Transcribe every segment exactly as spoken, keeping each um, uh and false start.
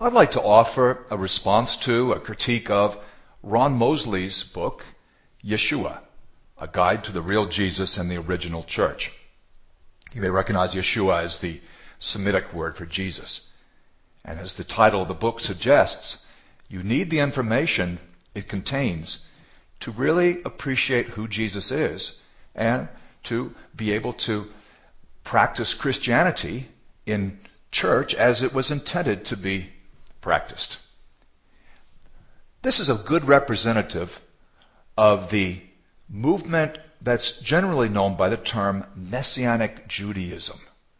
I'd like to offer a response to, a critique of Ron Mosley's book, Yeshua, A Guide to the Real Jesus and the Original Church. You may recognize Yeshua as the Semitic word for Jesus. And as the title of the book suggests, you need the information it contains to really appreciate who Jesus is and to be able to practice Christianity in church as it was intended to be practiced. This is a good representative of the movement that's generally known by the term Messianic Judaism.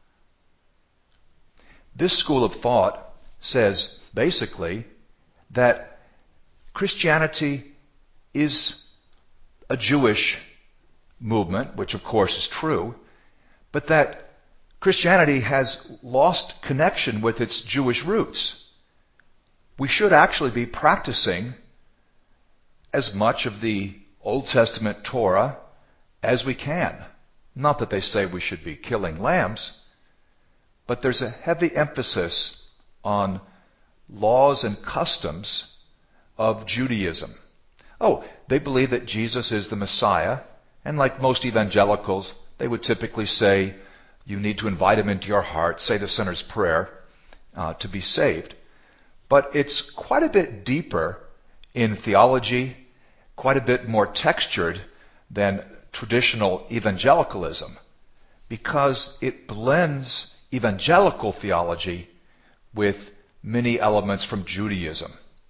This school of thought says basically that Christianity is a Jewish movement, which of course is true, but that Christianity has lost connection with its Jewish roots. We should actually be practicing as much of the Old Testament Torah as we can. Not that they say we should be killing lambs, but there's a heavy emphasis on laws and customs of Judaism. Oh, they believe that Jesus is the Messiah, and like most evangelicals, they would typically say, you need to invite him into your heart, say the sinner's prayer, uh, to be saved. But it's quite a bit deeper in theology, quite a bit more textured than traditional evangelicalism, because it blends evangelical theology with many elements from Judaism.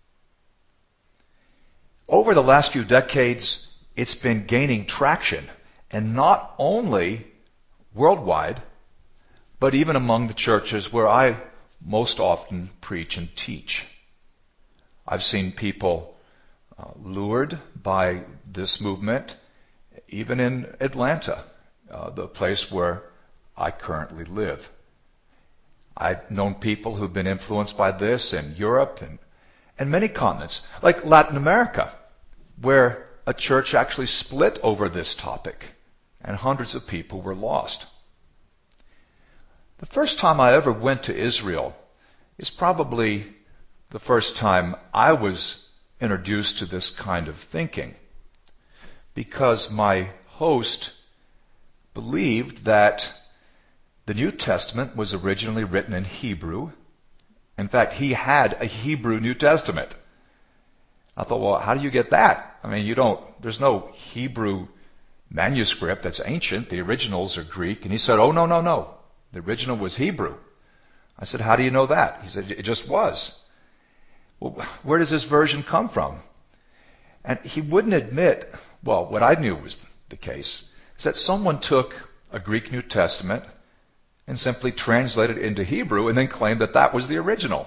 Over the last few decades, it's been gaining traction, and not only worldwide, but even among the churches where I most often preach and teach. I've seen people uh, lured by this movement, even in Atlanta, uh, the place where I currently live. I've known people who've been influenced by this in Europe and, and many continents, like Latin America, where a church actually split over this topic, and hundreds of people were lost. The first time I ever went to Israel is probably the first time I was introduced to this kind of thinking, because my host believed that the New Testament was originally written in Hebrew. In fact, he had a Hebrew New Testament. I thought, well, how do you get that? I mean, you don't, there's no Hebrew manuscript that's ancient. The originals are Greek. And he said, oh, no, no, no. The original was Hebrew. I said, how do you know that? He said, it just was. Well, where does this version come from? And he wouldn't admit, well, what I knew was the case, is that someone took a Greek New Testament and simply translated it into Hebrew and then claimed that that was the original.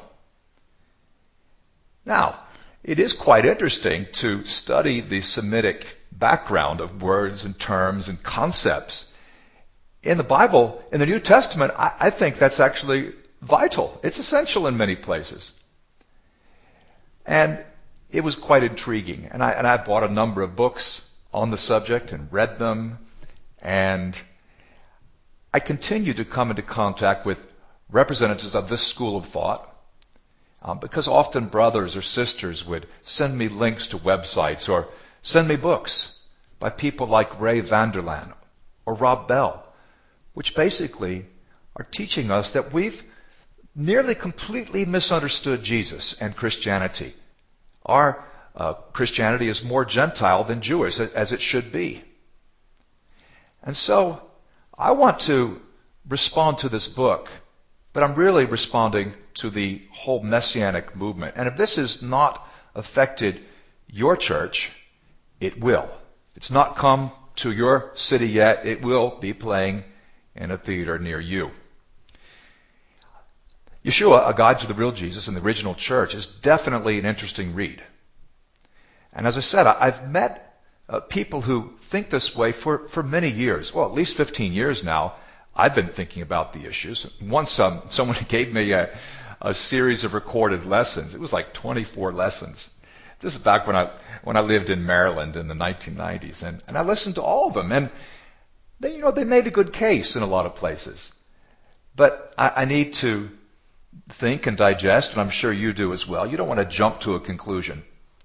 Now, it is quite interesting to study the Semitic background of words and terms and concepts. In the Bible, in the New Testament, I, I think that's actually vital. It's essential in many places. And it was quite intriguing. And I, and I bought a number of books on the subject and read them. And I continue to come into contact with representatives of this school of thought, um, because often brothers or sisters would send me links to websites or send me books by people like Ray Vander Laan or Rob Bell, which basically are teaching us that we've nearly completely misunderstood Jesus and Christianity. Our uh, Christianity is more Gentile than Jewish, as it should be. And so I want to respond to this book, but I'm really responding to the whole Messianic movement. And if this has not affected your church, it will. It's not come to your city yet. It will be playing in a theater near you. Yeshua, A Guide to the Real Jesus and the Original Church, is definitely an interesting read. And as I said, I've met uh, people who think this way for, for many years. Well, at least fifteen years now, I've been thinking about the issues. Once um, someone gave me a, a series of recorded lessons. It was like twenty-four lessons. This is back when I when I lived in Maryland in the nineteen nineties, and, and I listened to all of them. And they, you know, they made a good case in a lot of places. But I, I need to think and digest, and I'm sure you do as well. You don't want to jump to a conclusion.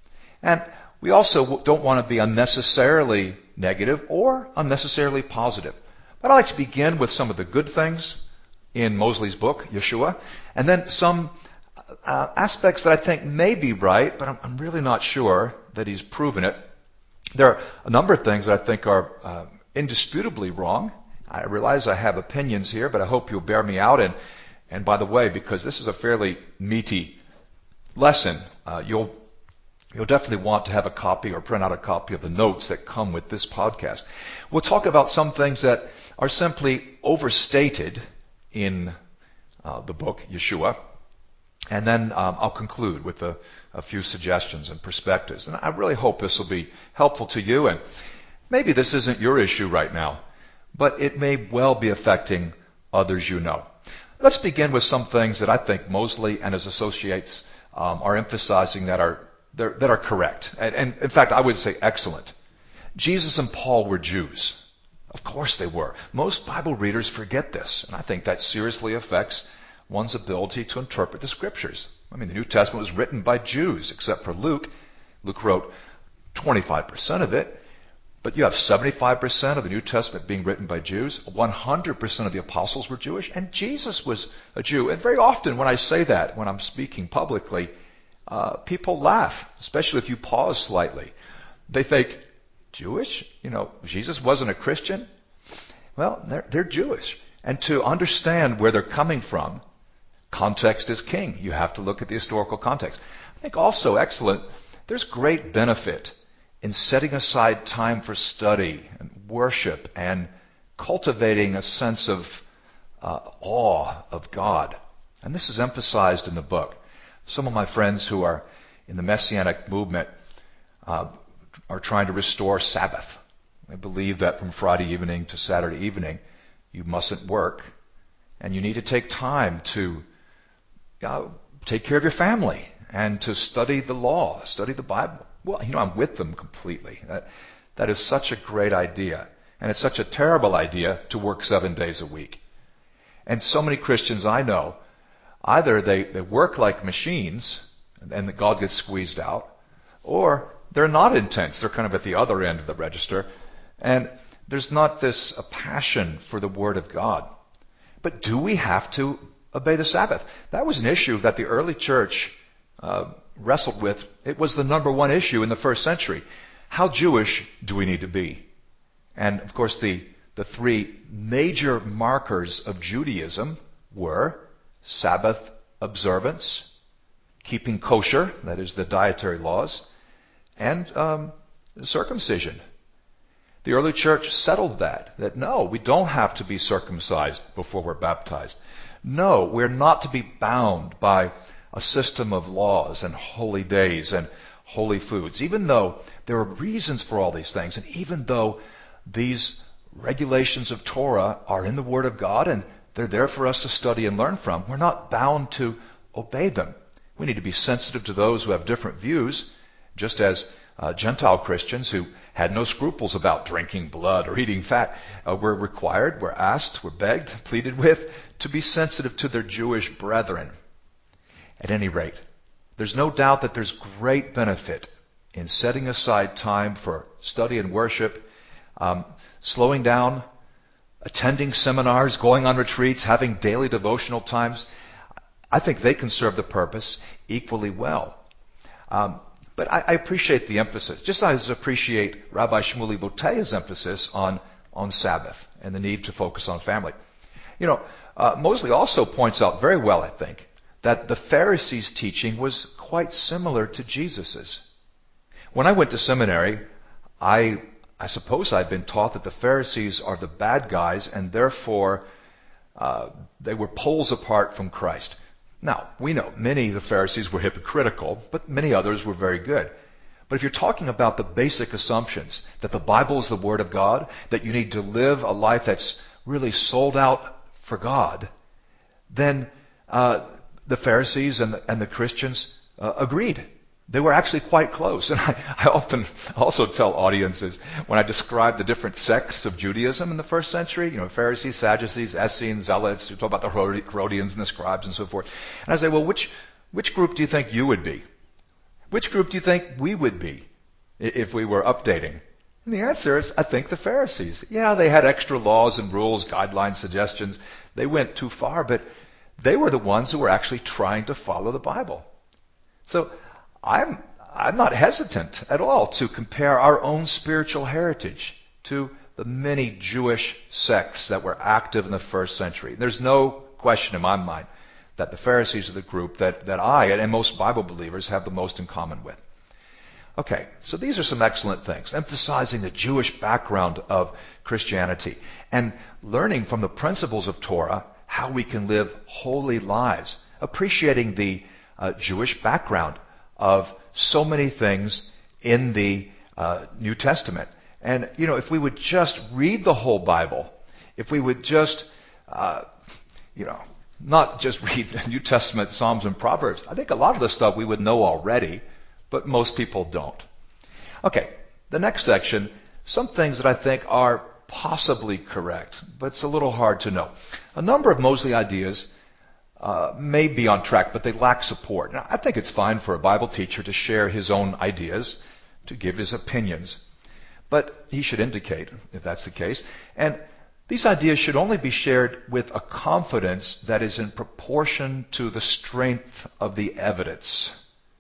And we also don't want to be unnecessarily negative or unnecessarily positive. But I'd like to begin with some of the good things in Mosley's book, Yeshua, and then some uh, aspects that I think may be right, but I'm, I'm really not sure that he's proven it. There are a number of things that I think are uh, indisputably wrong. I realize I have opinions here, but I hope you'll bear me out. And, and by the way, because this is a fairly meaty lesson, uh, you'll You'll definitely want to have a copy or print out a copy of the notes that come with this podcast. We'll talk about some things that are simply overstated in uh, the book, Yeshua. And then um, I'll conclude with a, a few suggestions and perspectives. And I really hope this will be helpful to you. And maybe this isn't your issue right now, but it may well be affecting others you know. Let's begin with some things that I think Mosley and his associates um, are emphasizing that are They're, that are correct. And, and in fact, I would say excellent. Jesus and Paul were Jews. Of course they were. Most Bible readers forget this, and I think that seriously affects one's ability to interpret the Scriptures. I mean, the New Testament was written by Jews, except for Luke. Luke wrote twenty-five percent of it, but you have seventy-five percent of the New Testament being written by Jews. one hundred percent of the apostles were Jewish, and Jesus was a Jew. And very often when I say that, when I'm speaking publicly, Uh, people laugh, especially if you pause slightly. They think, Jewish? You know, Jesus wasn't a Christian? Well, they're, they're Jewish. And to understand where they're coming from, context is king. You have to look at the historical context. I think also, excellent, there's great benefit in setting aside time for study and worship and cultivating a sense of uh, awe of God. And this is emphasized in the book. Some of my friends who are in the Messianic movement uh, are trying to restore Sabbath. They believe that from Friday evening to Saturday evening, you mustn't work, and you need to take time to uh, take care of your family and to study the law, study the Bible. Well, you know, I'm with them completely. That, that is such a great idea, and it's such a terrible idea to work seven days a week. And so many Christians I know, either they, they work like machines and that God gets squeezed out, or they're not intense. They're kind of at the other end of the register. And there's not this a passion for the Word of God. But do we have to obey the Sabbath? That was an issue that the early church uh, wrestled with. It was the number one issue in the first century. How Jewish do we need to be? And of course the, the three major markers of Judaism were Sabbath observance, keeping kosher, that is the dietary laws, and um, circumcision. The early church settled that, that no, we don't have to be circumcised before we're baptized. No, we're not to be bound by a system of laws and holy days and holy foods, even though there are reasons for all these things, and even though these regulations of Torah are in the Word of God and they're there for us to study and learn from, we're not bound to obey them. We need to be sensitive to those who have different views, just as uh, Gentile Christians who had no scruples about drinking blood or eating fat uh, were required, were asked, were begged, pleaded with to be sensitive to their Jewish brethren. At any rate, there's no doubt that there's great benefit in setting aside time for study and worship, um, slowing down, attending seminars, going on retreats, having daily devotional times. I think they can serve the purpose equally well. Um, but I, I appreciate the emphasis, just as I appreciate Rabbi Shmuley Botea's emphasis on, on Sabbath and the need to focus on family. You know, uh, Mosley also points out very well, I think, that the Pharisees' teaching was quite similar to Jesus's. When I went to seminary, I I suppose I'd been taught that the Pharisees are the bad guys and therefore uh, they were poles apart from Christ. Now, we know many of the Pharisees were hypocritical, but many others were very good. But if you're talking about the basic assumptions, that the Bible is the Word of God, that you need to live a life that's really sold out for God, then uh, the Pharisees and the, and the Christians uh, agreed. they were actually quite close. And I, I often also tell audiences when I describe the different sects of Judaism in the first century, you know, Pharisees, Sadducees, Essenes, Zealots, you talk about the Herodians and the scribes and so forth. And I say, well, which, which group do you think you would be? Which group do you think we would be if we were updating? And the answer is, I think the Pharisees. Yeah, they had extra laws and rules, guidelines, suggestions. They went too far, but they were the ones who were actually trying to follow the Bible. So I'm, I'm not hesitant at all to compare our own spiritual heritage to the many Jewish sects that were active in the first century. There's no question in my mind that the Pharisees are the group that, that I and most Bible believers have the most in common with. Okay, so these are some excellent things, emphasizing the Jewish background of Christianity and learning from the principles of Torah how we can live holy lives, appreciating the uh, Jewish background of so many things in the uh, New Testament. And, you know, if we would just read the whole Bible, if we would just, uh, you know, not just read the New Testament, Psalms, and Proverbs, I think a lot of the stuff we would know already, but most people don't. Okay, the next section, some things that I think are possibly correct, but it's a little hard to know. A number of Mosley ideas uh, may be on track, but they lack support. Now, I think it's fine for a Bible teacher to share his own ideas, to give his opinions, but he should indicate if that's the case. And these ideas should only be shared with a confidence that is in proportion to the strength of the evidence.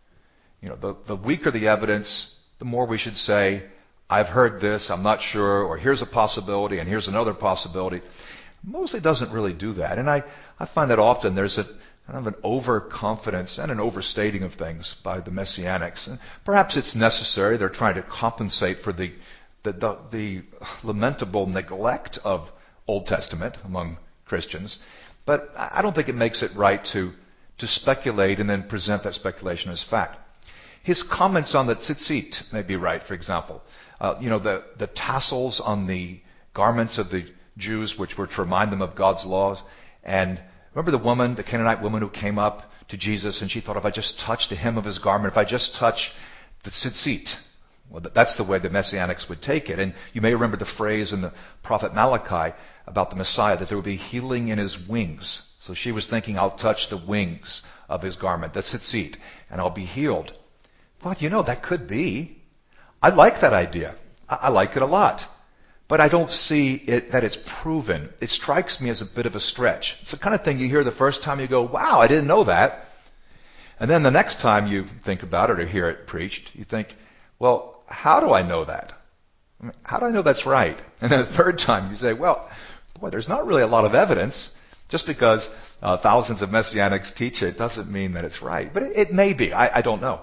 You know, the, the weaker the evidence, the more we should say, I've heard this, I'm not sure, or here's a possibility, and here's another possibility. Mosley doesn't really do that. And I, I find that often there's a kind of an overconfidence and an overstating of things by the Messianics. And perhaps it's necessary. They're trying to compensate for the, the, the, the lamentable neglect of Old Testament among Christians. But I don't think it makes it right to, to speculate and then present that speculation as fact. His comments on the tzitzit may be right, for example. Uh, you know, the, the tassels on the garments of the Jews, which were to remind them of God's laws. And remember the woman, the Canaanite woman who came up to Jesus and she thought, if I just touch the hem of his garment, if I just touch the tzitzit. Well, that's the way the Messianics would take it. And you may remember the phrase in the prophet Malachi about the Messiah, that there would be healing in his wings. So she was thinking, I'll touch the wings of his garment, the tzitzit, and I'll be healed. Well, you know, that could be. I like that idea. I, I like it a lot. But I don't see it that it's proven. It strikes me as a bit of a stretch. It's the kind of thing you hear the first time you go, wow, I didn't know that. And then the next time you think about it or hear it preached, you think, well, how do I know that? I mean, how do I know that's right? And then the third time you say, well, boy, there's not really a lot of evidence. Just because uh, thousands of Messianics teach it doesn't mean that it's right. But it, it may be. I, I don't know.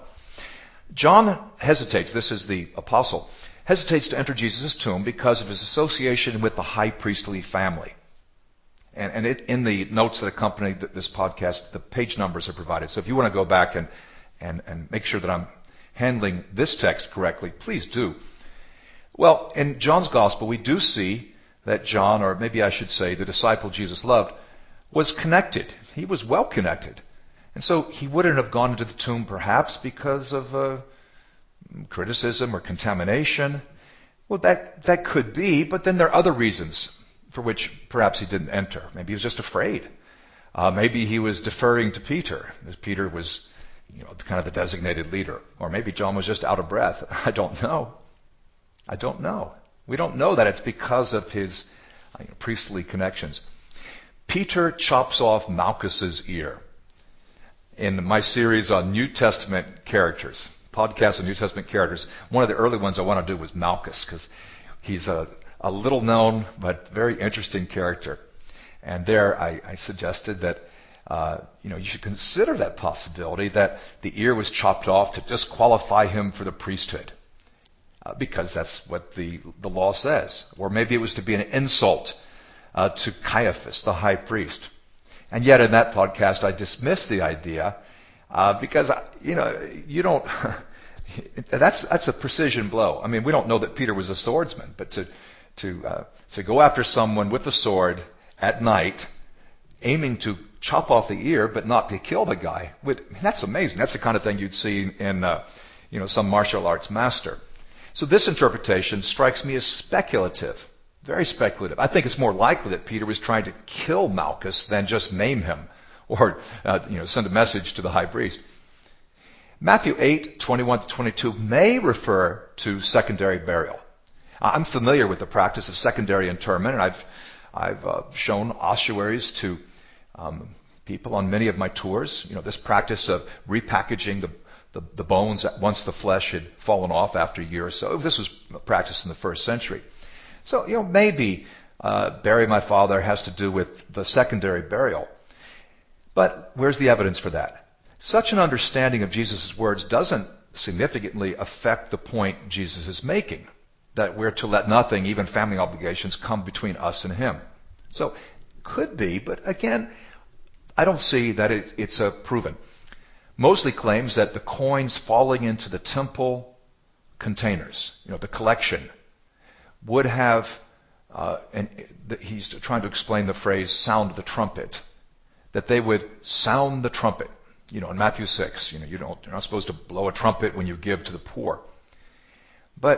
John hesitates, this is the apostle, hesitates to enter Jesus' tomb because of his association with the high priestly family. And, and it, in the notes that accompany this podcast, the page numbers are provided. So if you want to go back and, and, and make sure that I'm handling this text correctly, please do. Well, in John's gospel, we do see that John, or maybe I should say the disciple Jesus loved, was connected. He was well connected. And so he wouldn't have gone into the tomb perhaps because of uh, criticism or contamination. Well, that, that could be, but then there are other reasons for which perhaps he didn't enter. Maybe he was just afraid. Uh, maybe he was deferring to Peter, as Peter was, you know, kind of the designated leader. Or maybe John was just out of breath. I don't know. I don't know. We don't know that it's because of his you know, priestly connections. Peter chops off Malchus's ear. In my series on New Testament characters, podcast on New Testament characters, one of the early ones I want to do was Malchus, because he's a, a little known but very interesting character. And there I, I suggested that uh, you know you should consider that possibility that the ear was chopped off to disqualify him for the priesthood, uh, because that's what the the law says. Or maybe it was to be an insult uh, to Caiaphas, the high priest. And yet in that podcast, I dismissed the idea uh, because, you know, you don't, that's that's a precision blow. I mean, we don't know that Peter was a swordsman, but to to uh, to go after someone with a sword at night, aiming to chop off the ear, but not to kill the guy. That's amazing. That's the kind of thing you'd see in, uh, you know, some martial arts master. So this interpretation strikes me as speculative, very speculative. I think it's more likely that Peter was trying to kill Malchus than just maim him or, uh, you know, send a message to the high priest. Matthew eight, twenty-one to twenty-two may refer to secondary burial. I'm familiar with the practice of secondary interment, and I've I've uh, shown ossuaries to um, people on many of my tours. You know, this practice of repackaging the The, the bones once the flesh had fallen off after a year or so. This was practiced in the first century. So, you know, maybe uh, bury my father has to do with the secondary burial. But where's the evidence for that? Such an understanding of Jesus' words doesn't significantly affect the point Jesus is making, that we're to let nothing, even family obligations, come between us and him. So, could be, but again, I don't see that it, it's a proven. Mosley claims that the coins falling into the temple containers, you know, the collection, would have, uh, and he's trying to explain the phrase, sound the trumpet, that they would sound the trumpet. You know, in Matthew six, you know, you don't, you're not supposed to blow a trumpet when you give to the poor. But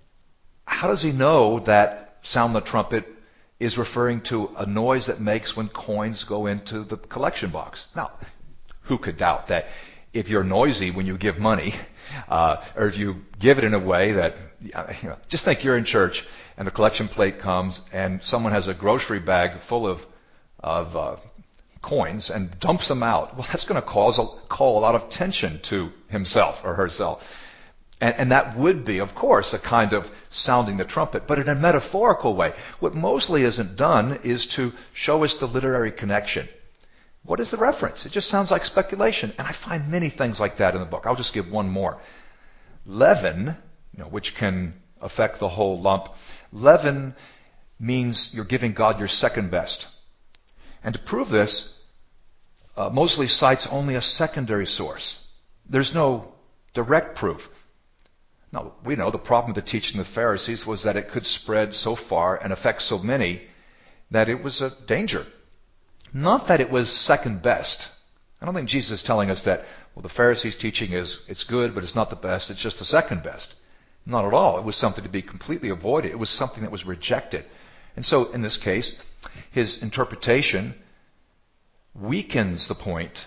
how does he know that sound the trumpet is referring to a noise that makes when coins go into the collection box? Now, who could doubt that if you're noisy when you give money, uh, or if you give it in a way that, you know, just think you're in church and the collection plate comes and someone has a grocery bag full of, of, uh, coins and dumps them out. Well, that's going to cause a, call a lot of tension to himself or herself. And, and that would be, of course, a kind of sounding the trumpet, but in a metaphorical way. What Mosley hasn't done is to show us the literary connection. What is the reference? It just sounds like speculation. And I find many things like that in the book. I'll just give one more. Leaven, you know, which can affect the whole lump. Leaven means you're giving God your second best. And to prove this, uh, Mosley cites only a secondary source. There's no direct proof. Now, we know the problem with the teaching of the Pharisees was that it could spread so far and affect so many that it was a danger. Not that it was second best. I don't think Jesus is telling us that, well, the Pharisees' teaching is, it's good, but it's not the best, it's just the second best. Not at all. It was something to be completely avoided. It was something that was rejected. And so, in this case, his interpretation weakens the point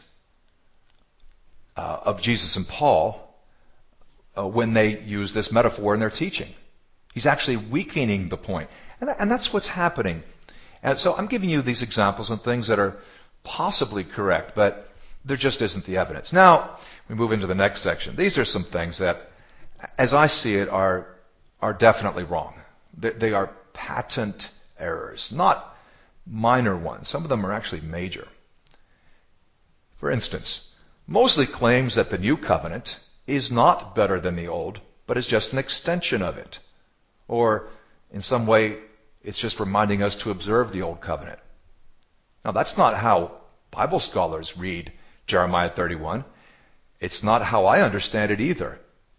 uh, of Jesus and Paul uh, when they use this metaphor in their teaching. He's actually weakening the point. And, that, and that's what's happening. And so I'm giving you these examples on things that are possibly correct, but there just isn't the evidence. Now, we move into the next section. These are some things that, as I see it, are, are definitely wrong. They, they are patent errors, not minor ones. Some of them are actually major. For instance, Mosley claims that the new covenant is not better than the old, but is just an extension of it. Or, in some way, it's just reminding us to observe the old covenant. Now, that's not how Bible scholars read Jeremiah thirty-one. It's not how I understand it either.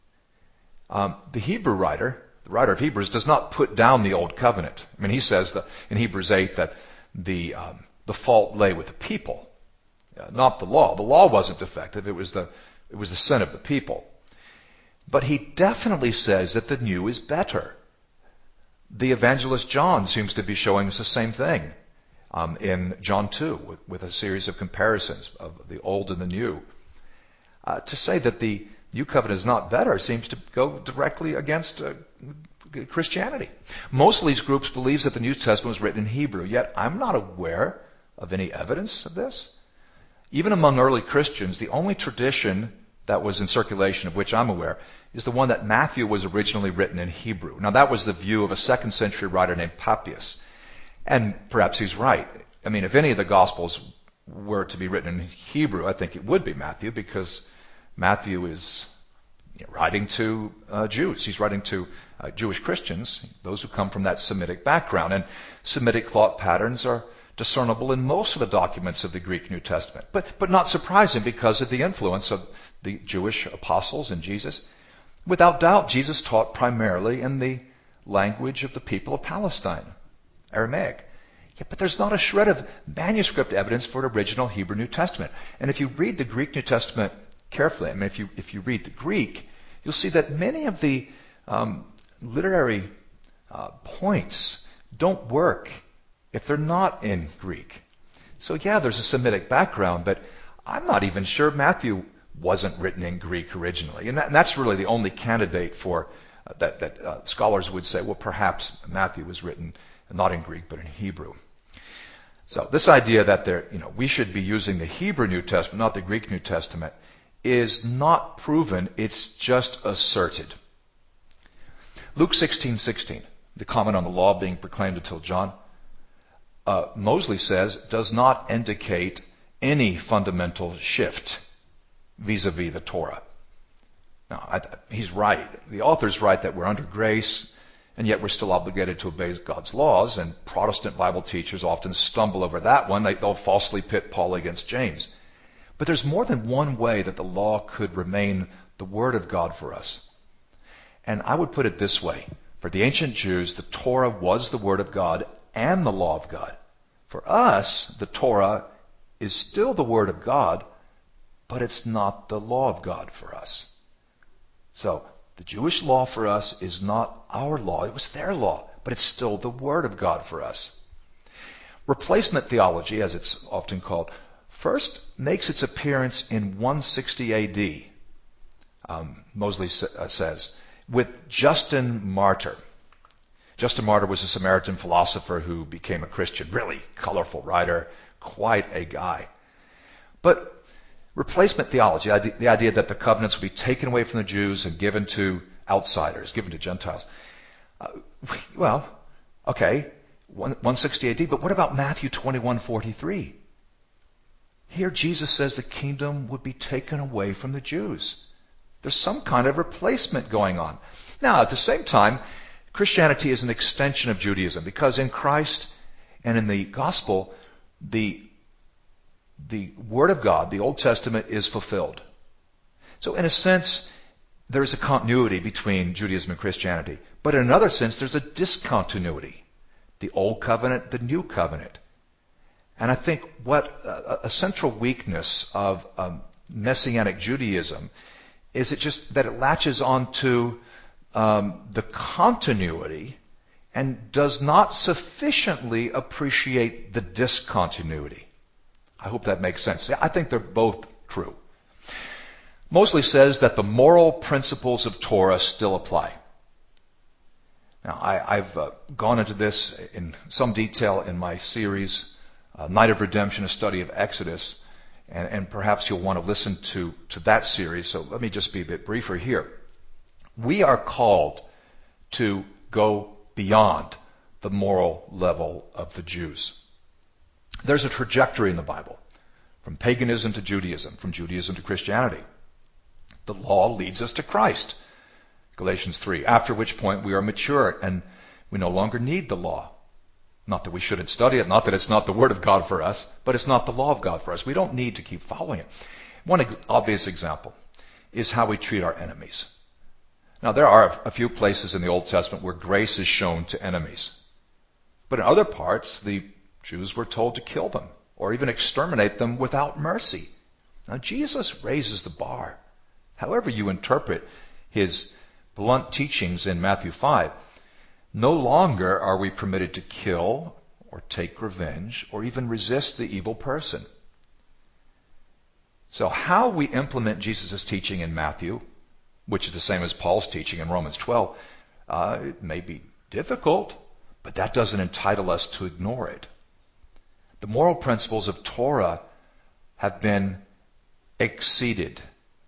Um, the Hebrew writer, the writer of Hebrews, does not put down the old covenant. I mean, he says that in Hebrews eight that the um, the fault lay with the people, uh, not the law. The law wasn't defective; it was the it was the sin of the people. But he definitely says that the new is better. The evangelist John seems to be showing us the same thing um, in John two with, with a series of comparisons of the old and the new. Uh, to say that the new covenant is not better seems to go directly against uh, Christianity. Most of these groups believes that the New Testament was written in Hebrew, yet I'm not aware of any evidence of this. Even among early Christians, the only tradition that was in circulation of which I'm aware is the one that Matthew was originally written in Hebrew. Now that was the view of a second century writer named Papias. And perhaps he's right. I mean, if any of the Gospels were to be written in Hebrew, I think it would be Matthew, because Matthew is you know, writing to uh, Jews. He's writing to uh, Jewish Christians, those who come from that Semitic background. And Semitic thought patterns are discernible in most of the documents of the Greek New Testament. But, but not surprising because of the influence of the Jewish apostles and Jesus. Without doubt, Jesus taught primarily in the language of the people of Palestine, Aramaic. Yeah, but there's not a shred of manuscript evidence for an original Hebrew New Testament. And if you read the Greek New Testament carefully, I mean, if you if you read the Greek, you'll see that many of the um, literary uh, points don't work if they're not in Greek. So yeah, there's a Semitic background, but I'm not even sure Matthew wasn't written in Greek originally. And, that, and that's really the only candidate for uh, that, that uh, scholars would say, well, perhaps Matthew was written not in Greek, but in Hebrew. So this idea that there, you know, we should be using the Hebrew New Testament, not the Greek New Testament, is not proven. It's just asserted. Luke sixteen sixteen, the comment on the law being proclaimed until John, uh, Mosley says, does not indicate any fundamental shift vis-a-vis the Torah. Now, I, he's right. The author's right that we're under grace, and yet we're still obligated to obey God's laws, and Protestant Bible teachers often stumble over that one. They, they'll falsely pit Paul against James. But there's more than one way that the law could remain the Word of God for us. And I would put it this way. For the ancient Jews, the Torah was the Word of God and the law of God. For us, the Torah is still the Word of God, but it's not the law of God for us. So, the Jewish law for us is not our law. It was their law, but it's still the Word of God for us. Replacement theology, as it's often called, first makes its appearance in one sixty A D, um, Mosley sa- says, with Justin Martyr. Justin Martyr was a Samaritan philosopher who became a Christian, really colorful writer, quite a guy. But replacement theology, the idea that the covenants would be taken away from the Jews and given to outsiders, given to Gentiles. Uh, well, okay, one sixty A D, but what about Matthew twenty-one forty-three? Here Jesus says the kingdom would be taken away from the Jews. There's some kind of replacement going on. Now, at the same time, Christianity is an extension of Judaism, because in Christ and in the gospel, the the Word of God, the Old Testament, is fulfilled. So in a sense, there's a continuity between Judaism and Christianity. But in another sense, there's a discontinuity. The Old Covenant, the New Covenant. And I think what uh, a central weakness of um, Messianic Judaism is it just that it latches onto um, the continuity and does not sufficiently appreciate the discontinuity. I hope that makes sense. I think they're both true. Mosley says that the moral principles of Torah still apply. Now, I, I've uh, gone into this in some detail in my series, uh, Night of Redemption, a study of Exodus, and, and perhaps you'll want to listen to, to that series, so let me just be a bit briefer here. We are called to go beyond the moral level of the Jews. There's a trajectory in the Bible, from paganism to Judaism, from Judaism to Christianity. The law leads us to Christ, Galatians three, after which point we are mature and we no longer need the law. Not that we shouldn't study it, not that it's not the Word of God for us, but it's not the law of God for us. We don't need to keep following it. One ex- obvious example is how we treat our enemies. Now, there are a few places in the Old Testament where grace is shown to enemies. But in other parts, the Jews were told to kill them or even exterminate them without mercy. Now, Jesus raises the bar. However you interpret his blunt teachings in Matthew five, no longer are we permitted to kill or take revenge or even resist the evil person. So how we implement Jesus' teaching in Matthew, which is the same as Paul's teaching in Romans twelve, uh, it may be difficult, but that doesn't entitle us to ignore it. The moral principles of Torah have been exceeded.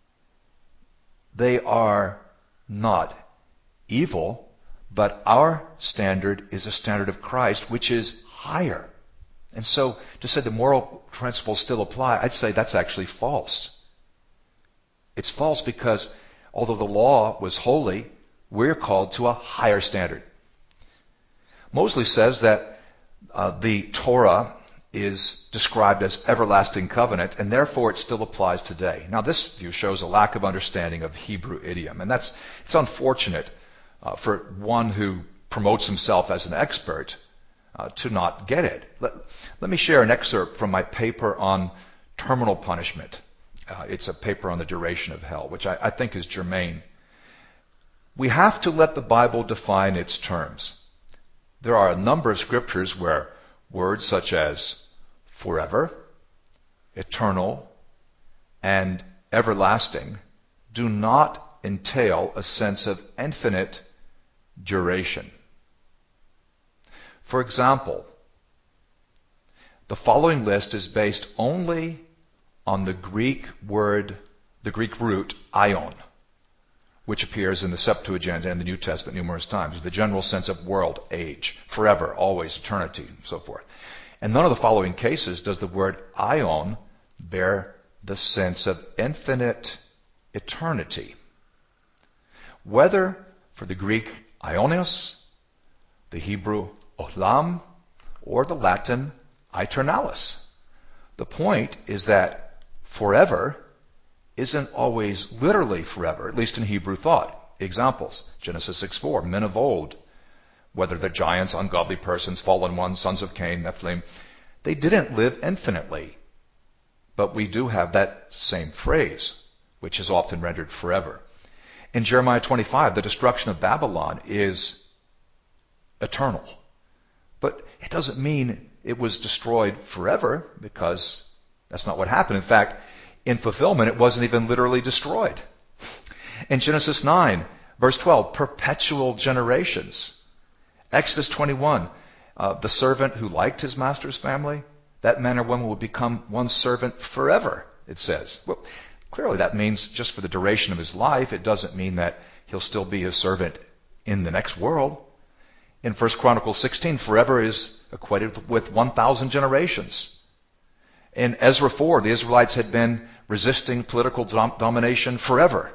They are not evil, but our standard is a standard of Christ, which is higher. And so to say the moral principles still apply, I'd say that's actually false. It's false because although the law was holy, we're called to a higher standard. Mosley says that uh, the Torah is described as everlasting covenant, and therefore it still applies today. Now, this view shows a lack of understanding of Hebrew idiom, and that's it's unfortunate uh, for one who promotes himself as an expert uh, to not get it. Let, let me share an excerpt from my paper on terminal punishment. Uh, it's a paper on the duration of hell, which I, I think is germane. We have to let the Bible define its terms. There are a number of scriptures where words such as forever, eternal, and everlasting do not entail a sense of infinite duration. For example, the following list is based only on the Greek word, the Greek root, aion, which appears in the Septuagint and the New Testament numerous times. The general sense of world, age, forever, always, eternity, and so forth. In none of the following cases does the word aion bear the sense of infinite eternity. Whether for the Greek aionios, the Hebrew olam, or the Latin aeternalis. The point is that forever isn't always literally forever, at least in Hebrew thought. Examples, Genesis six four, men of old, whether they're giants, ungodly persons, fallen ones, sons of Cain, Nephilim, they didn't live infinitely. But we do have that same phrase, which is often rendered forever. In Jeremiah twenty-five, the destruction of Babylon is eternal. But it doesn't mean it was destroyed forever, because that's not what happened. In fact, in fulfillment, it wasn't even literally destroyed. In Genesis nine, verse twelve, perpetual generations. Exodus twenty-one, uh, the servant who liked his master's family, that man or woman would become one servant forever, it says. Well, clearly that means just for the duration of his life. It doesn't mean that he'll still be a servant in the next world. In First Chronicles sixteen, forever is equated with one thousand generations. In Ezra four, the Israelites had been resisting political dom- domination forever.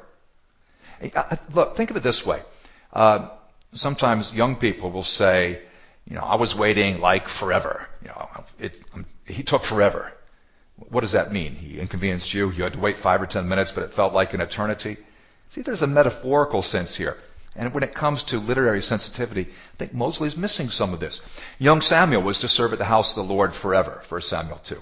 Look, think of it this way. Uh, sometimes young people will say, you know, I was waiting like forever. You know, it, um, he took forever. What does that mean? He inconvenienced you. You had to wait five or ten minutes, but it felt like an eternity. See, there's a metaphorical sense here. And when it comes to literary sensitivity, I think Mosley's missing some of this. Young Samuel was to serve at the house of the Lord forever, First Samuel two.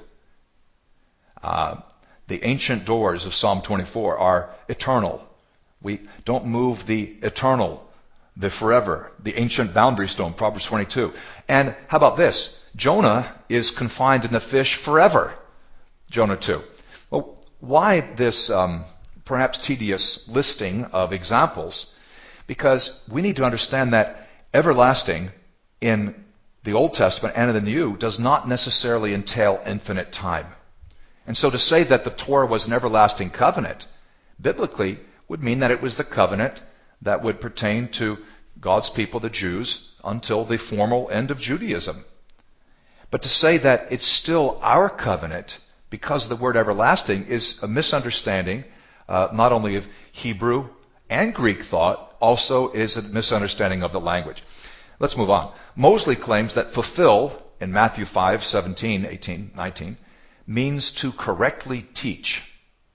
Uh, the ancient doors of Psalm twenty-four are eternal. We don't move the eternal, the forever, the ancient boundary stone, Proverbs twenty-two. And how about this? Jonah is confined in the fish forever, Jonah two. Well, why this um, perhaps tedious listing of examples? Because we need to understand that everlasting in the Old Testament and in the New does not necessarily entail infinite time. And so to say that the Torah was an everlasting covenant, biblically, would mean that it was the covenant that would pertain to God's people, the Jews, until the formal end of Judaism. But to say that it's still our covenant because of the word everlasting is a misunderstanding, uh, not only of Hebrew and Greek thought, also is a misunderstanding of the language. Let's move on. Mosley claims that fulfill in Matthew five, seventeen, eighteen, nineteen means to correctly teach.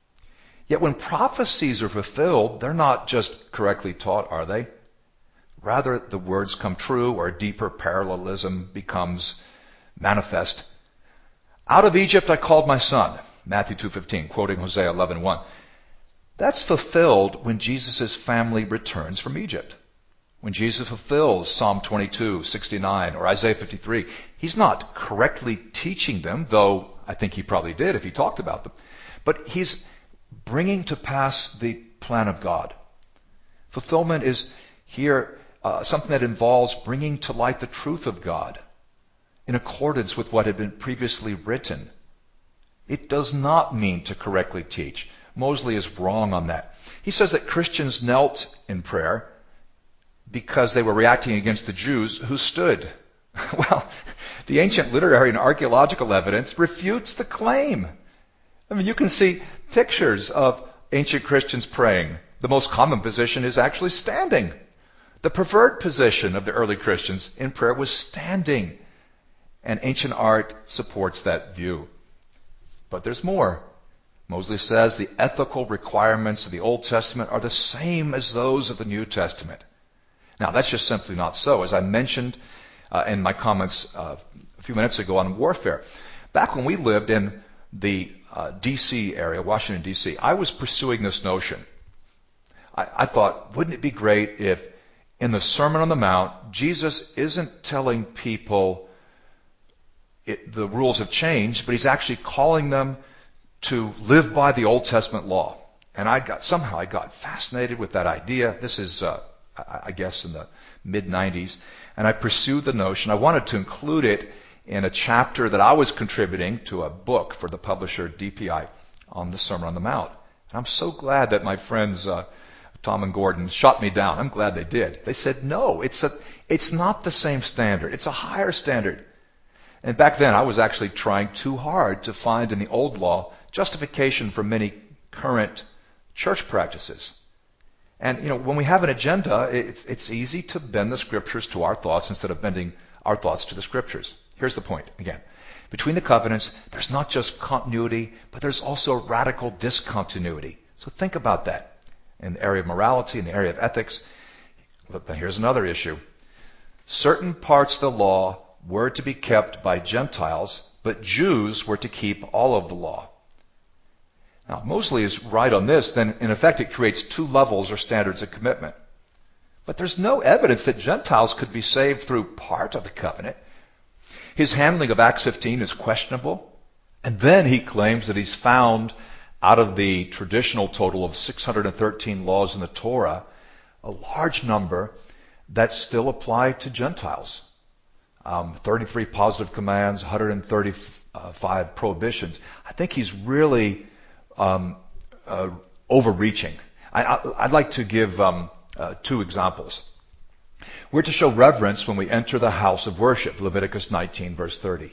Yet when prophecies are fulfilled, they're not just correctly taught, are they? Rather, the words come true or a deeper parallelism becomes manifest. Out of Egypt I called my son, Matthew two fifteen, quoting Hosea eleven one. That's fulfilled when Jesus' family returns from Egypt. When Jesus fulfills Psalm twenty-two, sixty-nine, or Isaiah fifty-three, he's not correctly teaching them, though I think he probably did if he talked about them. But he's bringing to pass the plan of God. Fulfillment is here uh, something that involves bringing to light the truth of God in accordance with what had been previously written. It does not mean to correctly teach. Mosley is wrong on that. He says that Christians knelt in prayer because they were reacting against the Jews who stood. Well, the ancient literary and archaeological evidence refutes the claim. I mean, you can see pictures of ancient Christians praying. The most common position is actually standing. The preferred position of the early Christians in prayer was standing. And ancient art supports that view. But there's more. Mosley says the ethical requirements of the Old Testament are the same as those of the New Testament. Now, that's just simply not so. As I mentioned, uh, in my comments uh, a few minutes ago on warfare. Back when we lived in the uh, D C area, Washington, D C, I was pursuing this notion. I, I thought, wouldn't it be great if in the Sermon on the Mount, Jesus isn't telling people it, the rules have changed, but he's actually calling them to live by the Old Testament law. And I got, somehow I got fascinated with that idea. This is, uh, I, I guess in the mid nineties. And I pursued the notion. I wanted to include it in a chapter that I was contributing to a book for the publisher D P I on the Sermon on the Mount. And I'm so glad that my friends, uh, Tom and Gordon shot me down. I'm glad they did. They said, no, it's a, it's not the same standard. It's a higher standard. And back then I was actually trying too hard to find in the old law justification for many current church practices. And, you know, when we have an agenda, it's, it's easy to bend the scriptures to our thoughts instead of bending our thoughts to the scriptures. Here's the point, again. Between the covenants, there's not just continuity, but there's also radical discontinuity. So think about that. In the area of morality, in the area of ethics. But here's another issue. Certain parts of the law were to be kept by Gentiles, but Jews were to keep all of the law. Now, if Mosley is right on this, then in effect it creates two levels or standards of commitment. But there's no evidence that Gentiles could be saved through part of the covenant. His handling of Acts fifteen is questionable. And then he claims that he's found, out of the traditional total of six hundred thirteen laws in the Torah, a large number that still apply to Gentiles. Um, thirty-three positive commands, one hundred thirty-five prohibitions. I think he's really um, uh, overreaching. I, I, I'd like to give um, uh, two examples. We're to show reverence when we enter the house of worship, Leviticus nineteen, verse thirty.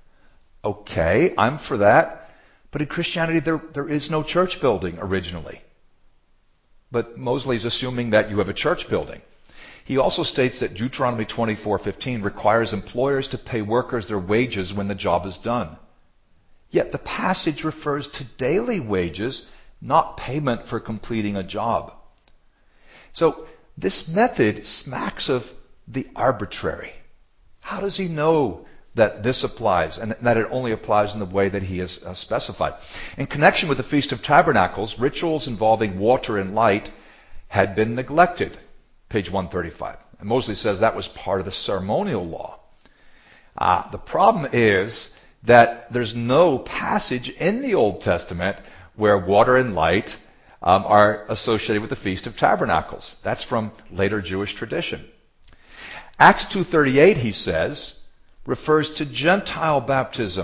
Okay, I'm for that. But in Christianity, there, there is no church building originally. But Mosley's assuming that you have a church building. He also states that Deuteronomy twenty-four fifteen requires employers to pay workers their wages when the job is done. Yet the passage refers to daily wages, not payment for completing a job. So this method smacks of the arbitrary. How does he know that this applies and that it only applies in the way that he has uh, specified? In connection with the Feast of Tabernacles, rituals involving water and light had been neglected. Page one thirty-five. And Mosley says that was part of the ceremonial law. Uh, the problem is that there's no passage in the Old Testament where water and light um, are associated with the Feast of Tabernacles. That's from later Jewish tradition. Acts two thirty-eight, he says, refers to Gentile baptism.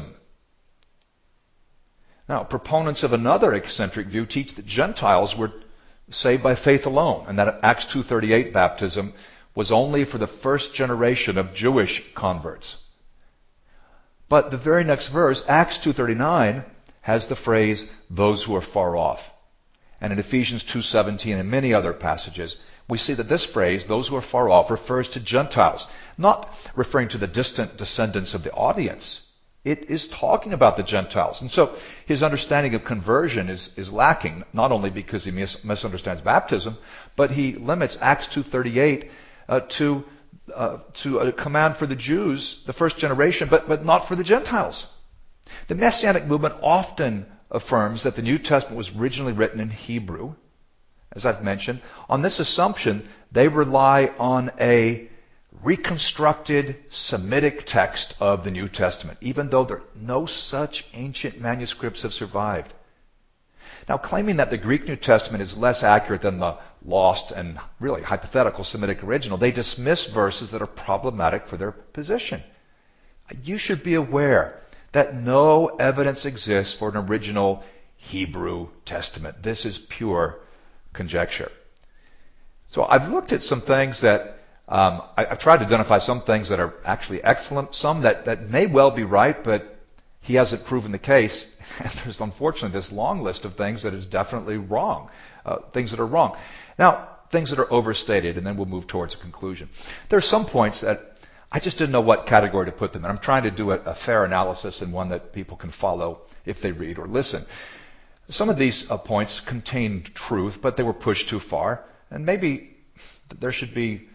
Now, proponents of another eccentric view teach that Gentiles were saved by faith alone, and that Acts two thirty-eight baptism was only for the first generation of Jewish converts. But the very next verse, Acts two thirty-nine, has the phrase, those who are far off. And in Ephesians two seventeen and many other passages, we see that this phrase, those who are far off, refers to Gentiles, not referring to the distant descendants of the audience. It is talking about the Gentiles. And so his understanding of conversion is, is lacking, not only because he mis- misunderstands baptism, but he limits Acts two thirty-eight uh, to uh, to a command for the Jews, the first generation, but, but not for the Gentiles. The Messianic movement often affirms that the New Testament was originally written in Hebrew, as I've mentioned. On this assumption, they rely on a reconstructed Semitic text of the New Testament, even though there no such ancient manuscripts have survived. Now, claiming that the Greek New Testament is less accurate than the lost and really hypothetical Semitic original, they dismiss verses that are problematic for their position. You should be aware that no evidence exists for an original Hebrew Testament. This is pure conjecture. So I've looked at some things that Um, I, I've tried to identify some things that are actually excellent, some that, that may well be right, but he hasn't proven the case. There's unfortunately this long list of things that is definitely wrong, uh, things that are wrong. Now, things that are overstated, and then we'll move towards a conclusion. There are some points that I just didn't know what category to put them in. I'm trying to do a, a fair analysis and one that people can follow if they read or listen. Some of these uh, points contained truth, but they were pushed too far, and maybe there should be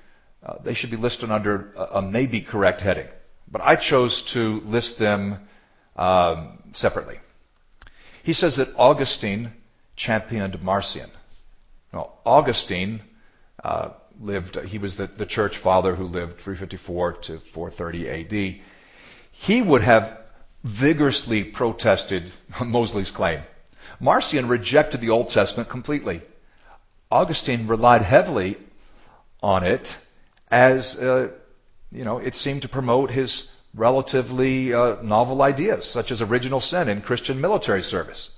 uh, they should be listed under a, a maybe correct heading. But I chose to list them um, separately. He says that Augustine championed Marcion. Now, Augustine uh, lived, he was the, the church father who lived three fifty-four to four thirty A D. He would have vigorously protested Mosley's claim. Marcion rejected the Old Testament completely. Augustine relied heavily on it as, uh, you know, it seemed to promote his relatively uh, novel ideas, such as original sin in Christian military service.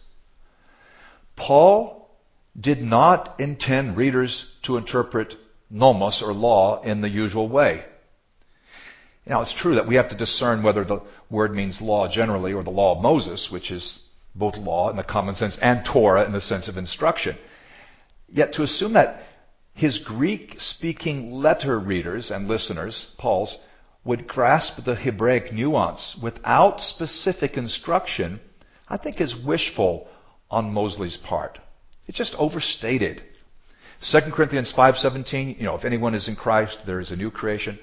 Paul did not intend readers to interpret nomos, or law, in the usual way. Now, it's true that we have to discern whether the word means law generally or the law of Moses, which is both law in the common sense and Torah in the sense of instruction. Yet to assume that his Greek-speaking letter readers and listeners, Paul's, would grasp the Hebraic nuance without specific instruction, I think is wishful on Mosley's part. It's just overstated. Second Corinthians five seventeen, you know, if anyone is in Christ, there is a new creation.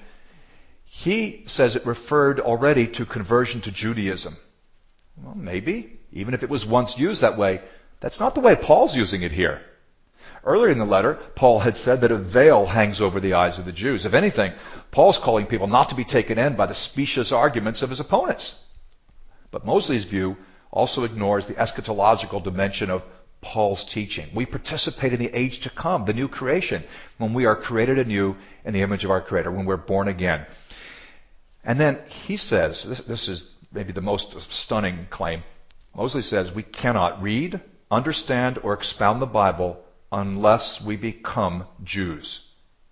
He says it referred already to conversion to Judaism. Well, maybe, even if it was once used that way, that's not the way Paul's using it here. Earlier in the letter, Paul had said that a veil hangs over the eyes of the Jews. If anything, Paul's calling people not to be taken in by the specious arguments of his opponents. But Mosley's view also ignores the eschatological dimension of Paul's teaching. We participate in the age to come, the new creation, when we are created anew in the image of our Creator, when we're born again. And then he says, this, this is maybe the most stunning claim, Mosley says we cannot read, understand, or expound the Bible unless we become Jews.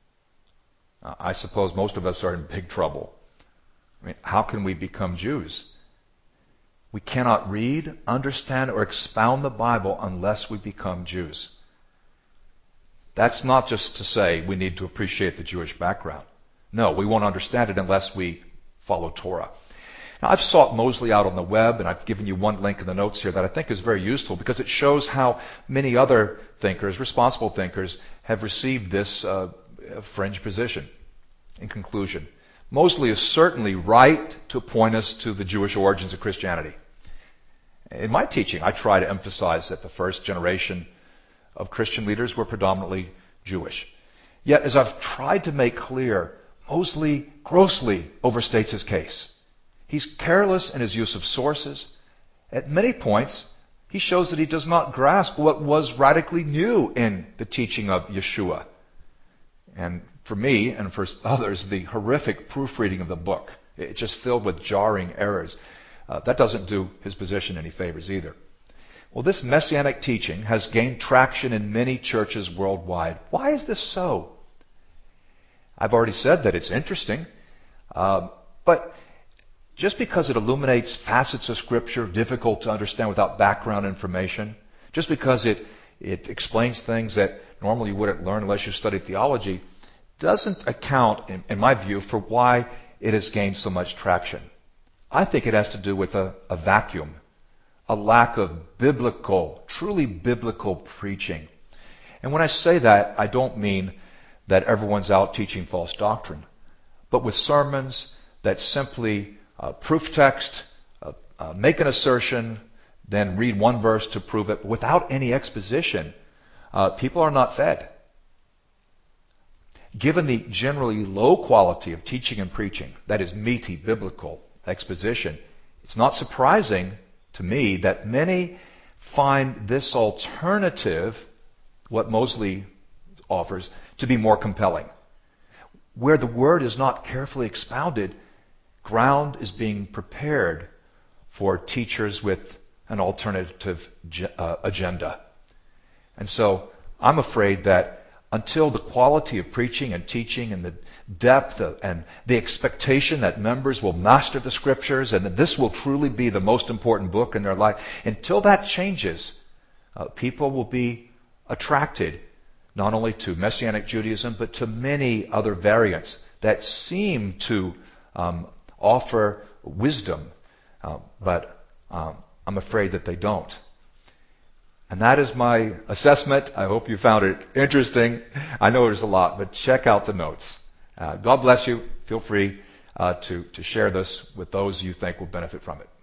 Uh, I suppose most of us are in big trouble. I mean, how can we become Jews? We cannot read, understand, or expound the Bible unless we become Jews. That's not just to say we need to appreciate the Jewish background. No, we won't understand it unless we follow Torah. Now, I've sought Mosley out on the web, and I've given you one link in the notes here that I think is very useful because it shows how many other thinkers, responsible thinkers, have received this uh, fringe position. In conclusion, Mosley is certainly right to point us to the Jewish origins of Christianity. In my teaching, I try to emphasize that the first generation of Christian leaders were predominantly Jewish. Yet, as I've tried to make clear, Mosley grossly overstates his case. He's careless in his use of sources. At many points, he shows that he does not grasp what was radically new in the teaching of Yeshua. And for me, and for others, the horrific proofreading of the book. It's just filled with jarring errors. Uh, that doesn't do his position any favors either. Well, this messianic teaching has gained traction in many churches worldwide. Why is this so? I've already said that it's interesting, uh, but just because it illuminates facets of Scripture difficult to understand without background information, just because it, it explains things that normally you wouldn't learn unless you studied theology, doesn't account, in, in my view, for why it has gained so much traction. I think it has to do with a, a vacuum, a lack of biblical, truly biblical preaching. And when I say that, I don't mean that everyone's out teaching false doctrine, but with sermons that simply uh, proof text, uh, uh, make an assertion, then read one verse to prove it, without any exposition, uh, people are not fed. Given the generally low quality of teaching and preaching, that is meaty biblical exposition, it's not surprising to me that many find this alternative, what Mosley offers, to be more compelling. Where the word is not carefully expounded, ground is being prepared for teachers with an alternative uh, agenda. And so I'm afraid that until the quality of preaching and teaching and the depth of, and the expectation that members will master the Scriptures and that this will truly be the most important book in their life, until that changes, uh, people will be attracted not only to Messianic Judaism, but to many other variants that seem to um, offer wisdom, uh, but um, I'm afraid that they don't. And that is my assessment. I hope you found it interesting. I know there's a lot, but check out the notes. Uh, God bless you. Feel free uh, to, to share this with those you think will benefit from it.